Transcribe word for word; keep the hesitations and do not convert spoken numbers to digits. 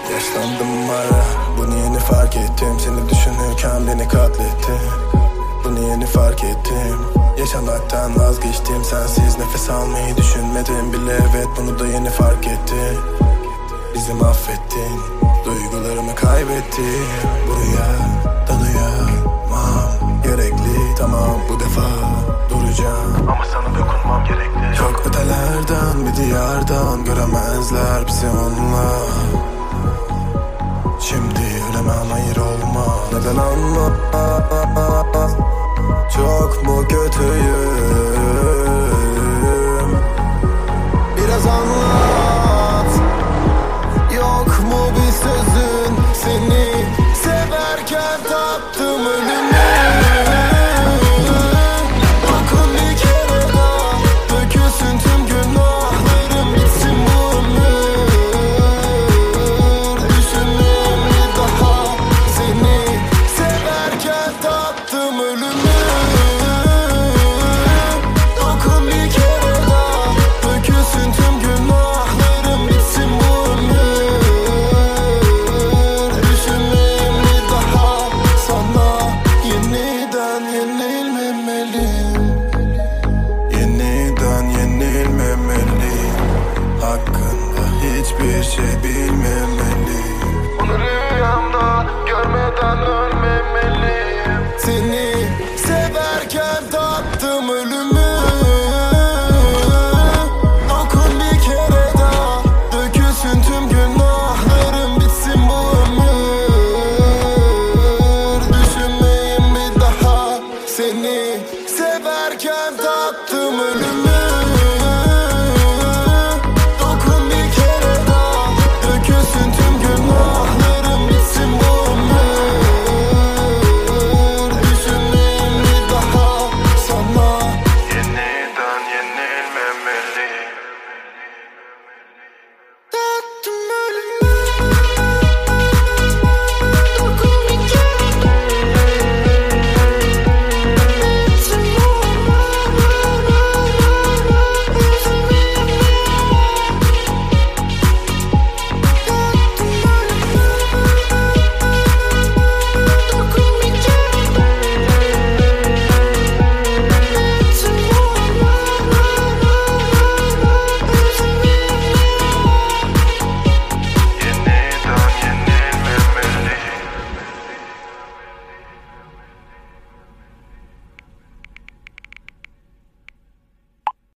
Yaşlandım hala, bunu yeni fark ettim. Seni düşünürken beni katlettin. Bunu yeni fark ettim. Yaşamaktan vazgeçtim, sensiz nefes almayı düşünmedim bile. Evet, bunu da yeni fark ettim. Bizi mahvettin, duygularımı kaybettim. Buraya dalayamam, gerekli tamam, bu defa duracağım. Ama sana dokunmam gerekli. Çok ötelerden bir diyardan göremezler bizi onlar. Şimdi ölemem, hayır olma. Neden anlamaz? Çok mu kötüyüm? Biraz anlat. Yok mu bir